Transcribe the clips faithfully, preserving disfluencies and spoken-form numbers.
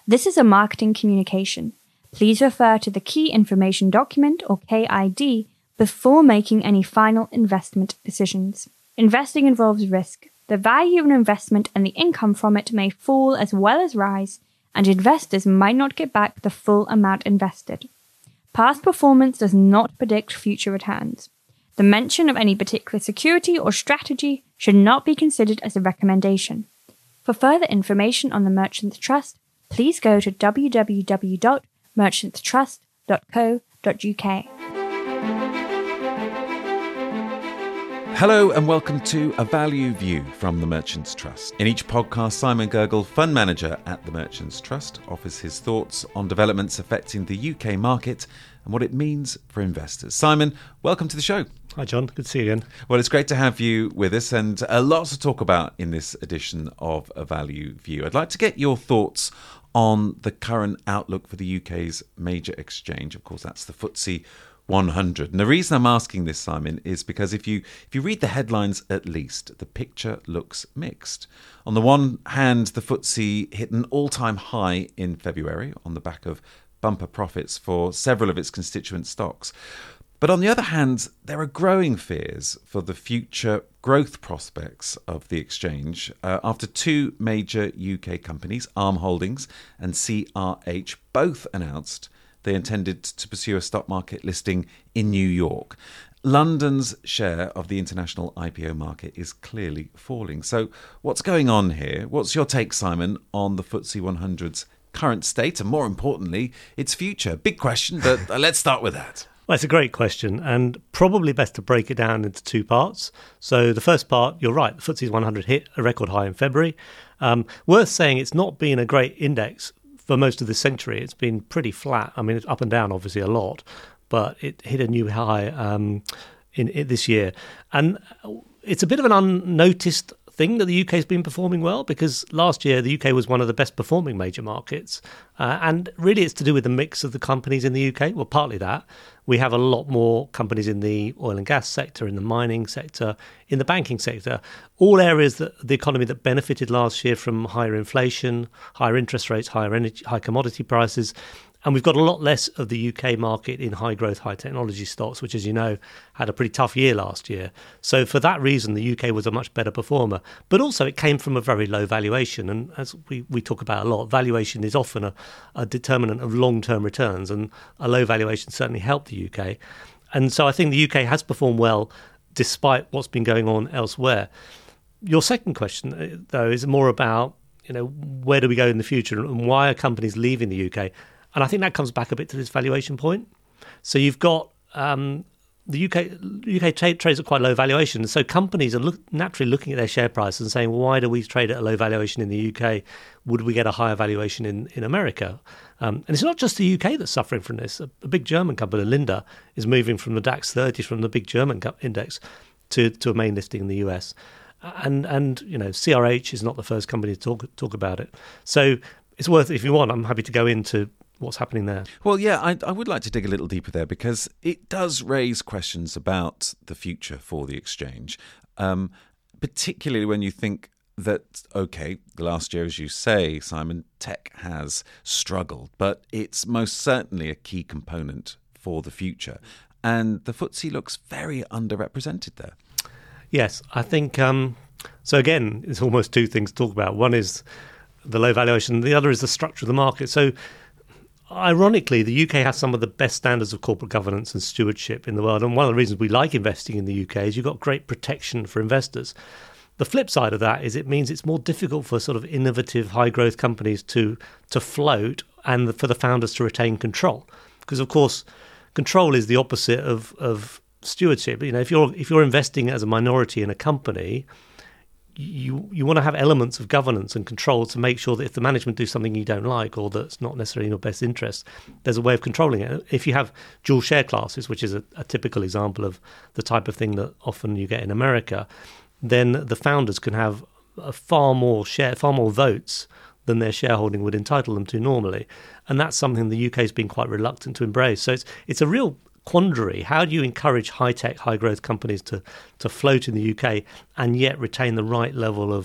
This is a marketing communication. Please refer to the Key Information Document, or K I D, before making any final investment decisions. Investing involves risk. The value of an investment and the income from it may fall as well as rise, and investors might not get back the full amount invested. Past performance does not predict future returns. The mention of any particular security or strategy should not be considered as a recommendation. For further information on the Merchants Trust, please go to w w w dot merchants trust dot co dot u k. Hello and welcome to A Value View from the Merchants Trust. In each podcast, Simon Gurgle, fund manager at the Merchants Trust, offers his thoughts on developments affecting the U K market and what it means for investors. Simon, welcome to the show. Hi, John. Good to see you again. Well, it's great to have you with us and a lot to talk about in this edition of A Value View. I'd like to get your thoughts on the current outlook for the U K's major exchange. Of course, that's the F T S E one hundred. And the reason I'm asking this, Simon, is because if you if you read the headlines at least, the picture looks mixed. On the one hand, the F T S E hit an all-time high in February on the back of bumper profits for several of its constituent stocks. But on the other hand, there are growing fears for the future growth prospects of the exchange uh, after two major U K companies, Arm Holdings and C R H, both announced they intended to pursue a stock market listing in New York. London's share of the international I P O market is clearly falling. So what's going on here? What's your take, Simon, on the F T S E one hundred's current state and, more importantly, its future? Big question, but let's start with that. Well, it's a great question, and probably best to break it down into two parts. So the first part, you're right, the F T S E one hundred hit a record high in February. Um, worth saying it's not been a great index for most of this century. It's been pretty flat. I mean, it's up and down, obviously, a lot, but it hit a new high um, in, in this year. And it's a bit of an unnoticed thing that the U K has been performing well, because last year the U K was one of the best performing major markets. Uh, and really it's to do with the mix of the companies in the U K. Well, partly that. We have a lot more companies in the oil and gas sector, in the mining sector, in the banking sector, all areas that the economy that benefited last year from higher inflation, higher interest rates, higher energy, high commodity prices. And we've got a lot less of the U K market in high growth, high technology stocks, which, as you know, had a pretty tough year last year. So for that reason, the U K was a much better performer. But also it came from a very low valuation. And as we, we talk about a lot, valuation is often a, a determinant of long-term returns. And a low valuation certainly helped the U K. And so I think the U K has performed well despite what's been going on elsewhere. Your second question, though, is more about, you know, where do we go in the future and why are companies leaving the U K? And I think that comes back a bit to this valuation point. So you've got um, the U K U K trade, trades at quite low valuation. So companies are look, naturally looking at their share price and saying, well, why do we trade at a low valuation in the U K? Would we get a higher valuation in, in America? Um, and it's not just the U K that's suffering from this. A, a big German company, Linde, is moving from the DAX thirty, from the big German index, to, to a main listing in the U S. And, and you know, C R H is not the first company to talk talk about it. So it's worth, if you want, I'm happy to go into what's happening there. Well, yeah, I, I would like to dig a little deeper there because it does raise questions about the future for the exchange, um, particularly when you think that, OK, last year, as you say, Simon, tech has struggled, but it's most certainly a key component for the future. And the F T S E looks very underrepresented there. Yes, I think, um, so again, it's almost two things to talk about. One is the low valuation, the other is the structure of the market. So ironically, the U K has some of the best standards of corporate governance and stewardship in the world. And one of the reasons we like investing in the U K is you've got great protection for investors. The flip side of that is it means it's more difficult for sort of innovative, high-growth companies to to float and for the founders to retain control. Because, of course, control is the opposite of, of stewardship. You know, if you're if you're investing as a minority in a company, you you want to have elements of governance and control to make sure that if the management do something you don't like or that's not necessarily in your best interest, there's a way of controlling it. If you have dual share classes, which is a, a typical example of the type of thing that often you get in America, then the founders can have a far more share, far more votes than their shareholding would entitle them to normally. And that's something the U K has been quite reluctant to embrace. So it's it's a real quandary. How do you encourage high-tech, high-growth companies to, to float in the U K and yet retain the right level of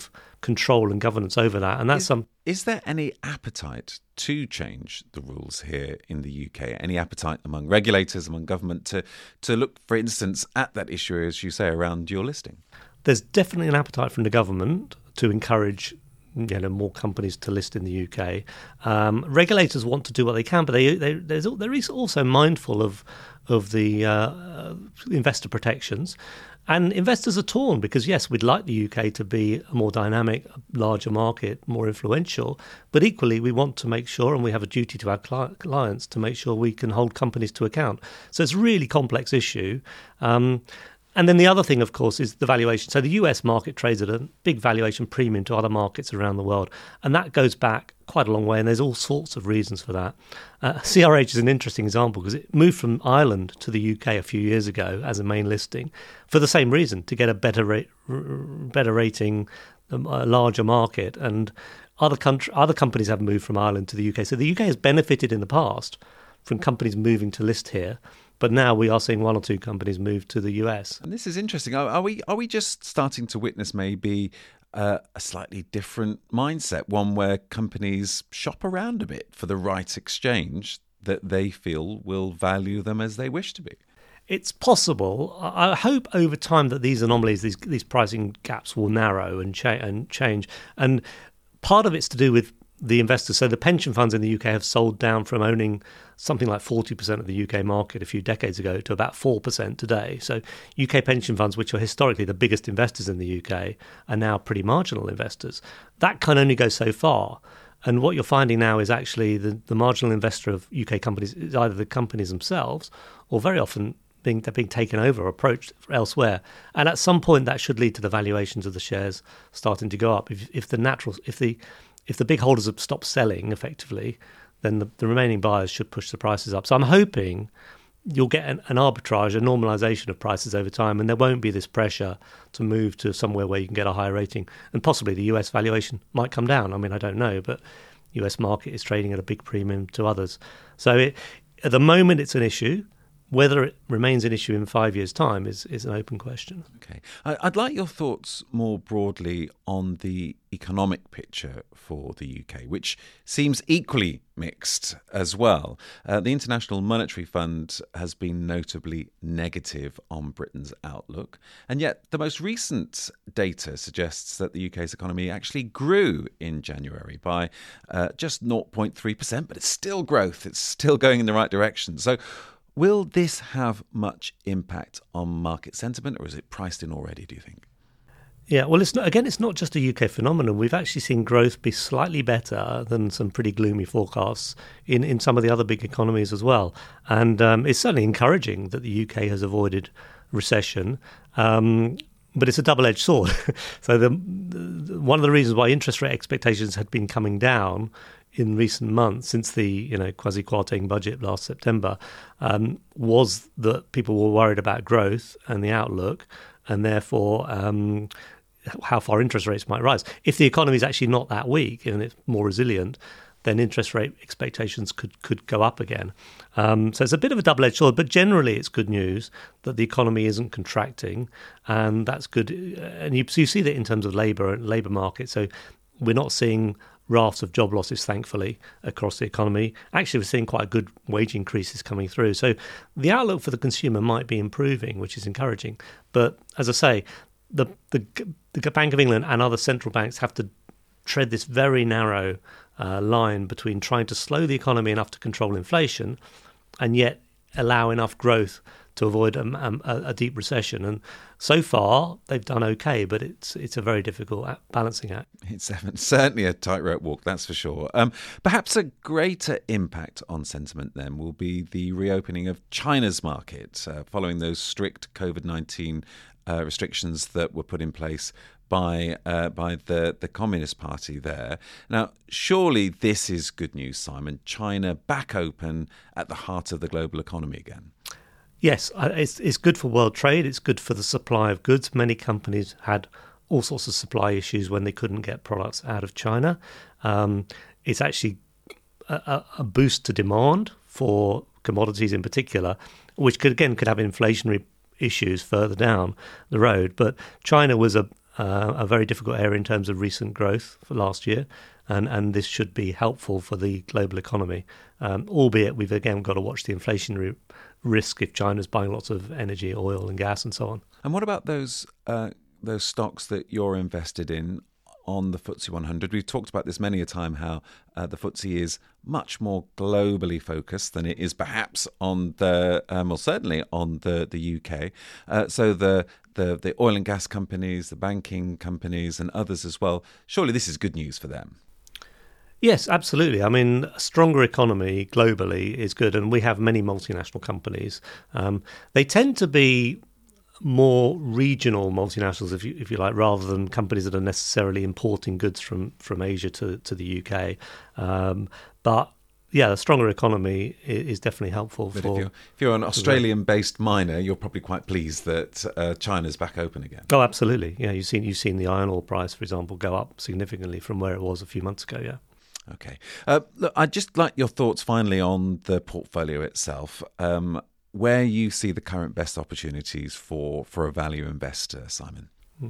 control and governance over that. And that's is, some. Is there any appetite to change the rules here in the U K? Any appetite among regulators, among government to to look, for instance, at that issue, as you say, around dual listing? There's definitely an appetite from the government to encourage, you know, more companies to list in the U K. Um, regulators want to do what they can, but they, they there's they're also mindful of of the uh, investor protections. And investors are torn because, yes, we'd like the U K to be a more dynamic, larger market, more influential. But equally, we want to make sure, and we have a duty to our cli- clients, to make sure we can hold companies to account. So it's a really complex issue. Um, and then the other thing, of course, is the valuation. So the U S market trades at a big valuation premium to other markets around the world. And that goes back quite a long way, and there's all sorts of reasons for that. Uh, C R H is an interesting example because it moved from Ireland to the U K a few years ago as a main listing for the same reason, to get a better rate, better rating, a larger market. And other country, other companies have moved from Ireland to the U K. So the U K has benefited in the past from companies moving to list here. But now we are seeing one or two companies move to the U S. And this is interesting. Are, are we are we just starting to witness maybe uh, a slightly different mindset, one where companies shop around a bit for the right exchange that they feel will value them as they wish to be? It's possible. I hope over time that these anomalies, these these pricing gaps will narrow and, cha- and change. And part of it's to do with the investors. So the pension funds in the U K have sold down from owning something like forty percent of the U K market a few decades ago to about four percent today. So U K pension funds, which are historically the biggest investors in the U K, are now pretty marginal investors. That can only go so far. And what you're finding now is actually the, the marginal investor of U K companies is either the companies themselves or very often being they're being taken over or approached elsewhere. And at some point that should lead to the valuations of the shares starting to go up. If, if the natural, if the If the big holders have stopped selling effectively, then the, the remaining buyers should push the prices up. So I'm hoping you'll get an, an arbitrage, a normalization of prices over time, and there won't be this pressure to move to somewhere where you can get a higher rating. And possibly the U S valuation might come down. I mean, I don't know, but U S market is trading at a big premium to others. So it, at the moment, it's an issue. Whether it remains an issue in five years' time is, is an open question. Okay. I'd like your thoughts more broadly on the economic picture for the U K, which seems equally mixed as well. Uh, the International Monetary Fund has been notably negative on Britain's outlook, and yet the most recent data suggests that the U K's economy actually grew in January by uh, just zero point three percent, but it's still growth. It's still going in the right direction. So will this have much impact on market sentiment, or is it priced in already, do you think? Yeah, well, it's not, again, it's not just a U K phenomenon. We've actually seen growth be slightly better than some pretty gloomy forecasts in, in some of the other big economies as well. And um, it's certainly encouraging that the U K has avoided recession. Um, but it's a double-edged sword. so the, the, one of the reasons why interest rate expectations had been coming down in recent months, since the you know quasi-Kwarteng budget last September, um, was that people were worried about growth and the outlook, and therefore um, how far interest rates might rise. If the economy is actually not that weak and it's more resilient, then interest rate expectations could, could go up again. Um, so it's a bit of a double-edged sword, but generally it's good news that the economy isn't contracting, and that's good. And you, so you see that in terms of labour and labour market. So we're not seeing rafts of job losses, thankfully, across the economy. Actually, we're seeing quite good wage increases coming through. So the outlook for the consumer might be improving, which is encouraging. But as I say, the the, the Bank of England and other central banks have to tread this very narrow uh, line between trying to slow the economy enough to control inflation and yet allow enough growth to avoid a, a, a deep recession. And so far, they've done okay, but it's it's a very difficult balancing act. It's certainly a tightrope walk, that's for sure. Um, perhaps a greater impact on sentiment then will be the reopening of China's market uh, following those strict COVID nineteen uh, restrictions that were put in place by uh, by the, the Communist Party there. Now, surely this is good news, Simon. China back open at the heart of the global economy again. Yes, it's it's good for world trade. It's good for the supply of goods. Many companies had all sorts of supply issues when they couldn't get products out of China. Um, it's actually a, a boost to demand for commodities in particular, which could again could have inflationary issues further down the road. But China was a uh, a very difficult area in terms of recent growth for last year, and, and this should be helpful for the global economy, um, albeit we've again got to watch the inflationary risk if China's buying lots of energy, oil and gas and so on. And what about those uh, those stocks that you're invested in on the F T S E one hundred? We've talked about this many a time, how uh, the F T S E is much more globally focused than it is perhaps on the, um, well, certainly on the, the U K. Uh, so the, the, the oil and gas companies, the banking companies and others as well, surely this is good news for them. Yes, absolutely. I mean, a stronger economy globally is good, and we have many multinational companies. Um, they tend to be more regional multinationals, if you if you like, rather than companies that are necessarily importing goods from, from Asia to, to the U K. Um, but yeah, a stronger economy is definitely helpful. But for if you're, if you're an Australian-based miner, you're probably quite pleased that uh, China's back open again. Oh, absolutely. Yeah, you've seen you've seen the iron ore price, for example, go up significantly from where it was a few months ago. Yeah. Okay. Uh, look, I'd just like your thoughts finally on the portfolio itself. Um, where you see the current best opportunities for, for a value investor, Simon?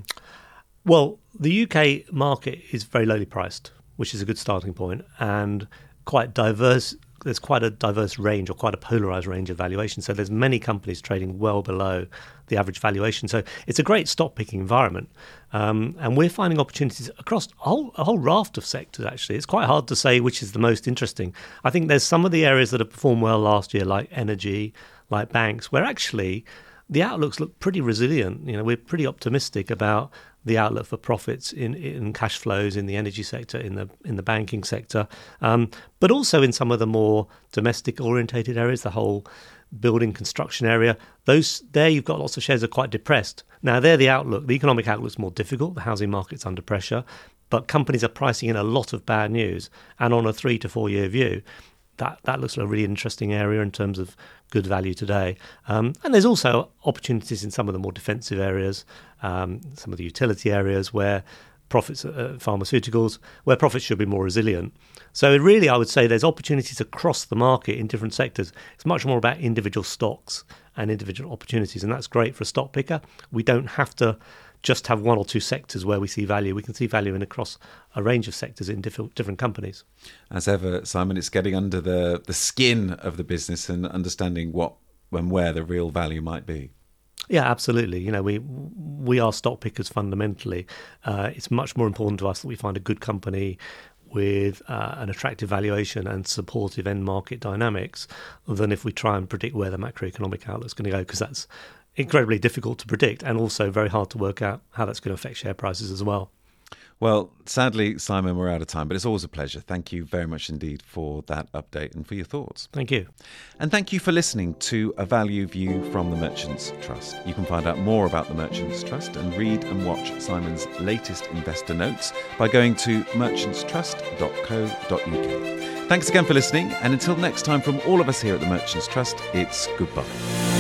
Well, the U K market is very lowly priced, which is a good starting point, and quite diverse. There's quite a diverse range, or quite a polarised range of valuations. So there's many companies trading well below the average valuation. So it's a great stock picking environment, um, and we're finding opportunities across a whole, a whole raft of sectors. Actually, it's quite hard to say which is the most interesting. I think there's some of the areas that have performed well last year, like energy, like banks, where actually the outlooks look pretty resilient. You know, we're pretty optimistic about the outlook for profits in, in cash flows in the energy sector, in the in the banking sector, um, but also in some of the more domestic orientated areas, the whole building construction area. Those there, you've got lots of shares that are quite depressed. Now, there the outlook, the economic outlook's more difficult. The housing market's under pressure, but companies are pricing in a lot of bad news, and on a three to four year view, that that looks like a really interesting area in terms of good value today. Um, and there's also opportunities in some of the more defensive areas, um, some of the utility areas where profits, uh, pharmaceuticals, where profits should be more resilient. So really, I would say there's opportunities across the market in different sectors. It's much more about individual stocks and individual opportunities, and that's great for a stock picker. We don't have to just have one or two sectors where we see value. We can see value in across a range of sectors in different different companies. As ever, Simon, it's getting under the, the skin of the business and understanding what and where the real value might be. Yeah, absolutely. You know, we we are stock pickers fundamentally. Uh, it's much more important to us that we find a good company with uh, an attractive valuation and supportive end market dynamics than if we try and predict where the macroeconomic outlook is going to go, because that's incredibly difficult to predict and also very hard to work out how that's going to affect share prices as well. Well, sadly, Simon, we're out of time, but it's always a pleasure. Thank you very much indeed for that update and for your thoughts. Thank you. And thank you for listening to A Value View from the Merchants Trust. You can find out more about the Merchants Trust and read and watch Simon's latest investor notes by going to merchants trust dot co dot U K. Thanks again for listening, and until next time from all of us here at the Merchants Trust, it's goodbye.